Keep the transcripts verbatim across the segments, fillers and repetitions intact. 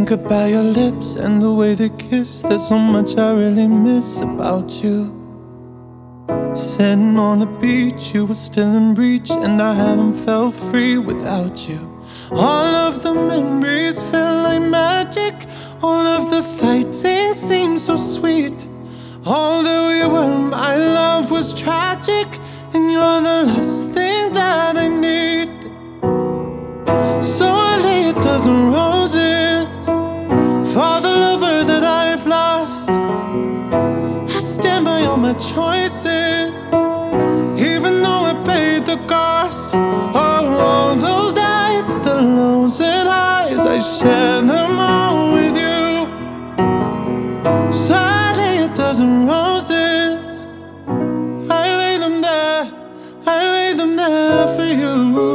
think about your lips and the way they kiss. There's so much I really miss about you. Sitting on the beach, you were still in reach, and I haven't felt free without you. All of the memories feel like magic. All of the fighting seems so sweet. All that we were, my love was tragic, and you're the last thing that I need. So I lay a dozen roses for the lover that I've lost. I stand by all my choices, even though I paid the cost. Oh, all those nights, the lows and highs, I share them all with you. So I lay a dozen roses, I lay them there, I lay them there for you.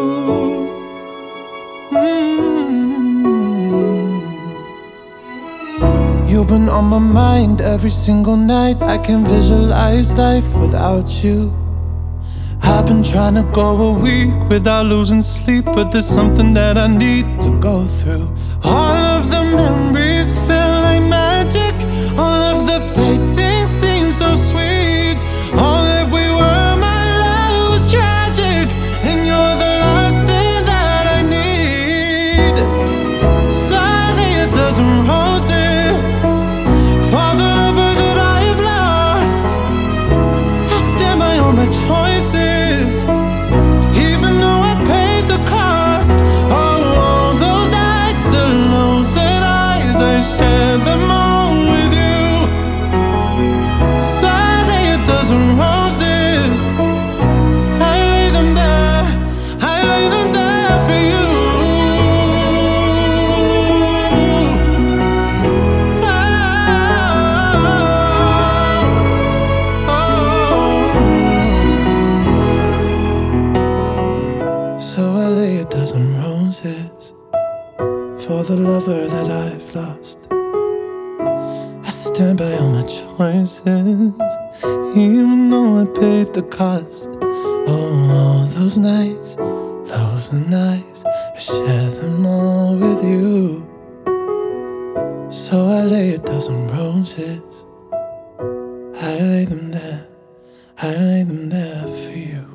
You've been on my mind every single night. I can't visualize life without you. I've been trying to go a week without losing sleep, but there's something that I need to go through. All of the memories feel like magic. All of the fighting seems so sweet. All that we were, my love was tragic, and you're the last thing that I need. So I lay a dozen roses for the lover that I've lost. I stand by all my choices, even though I paid the cost. Oh, all those nights, the lows and highs, I share them all with you. So I lay a dozen roses, I lay them there, I lay them there for you. So I lay a dozen roses for the lover that I've lost. I stand by all my choices, even though I paid the cost. Oh, all those nights, those are nights, I share them all with you. So I lay a dozen roses, I lay them there, I lay them there for you.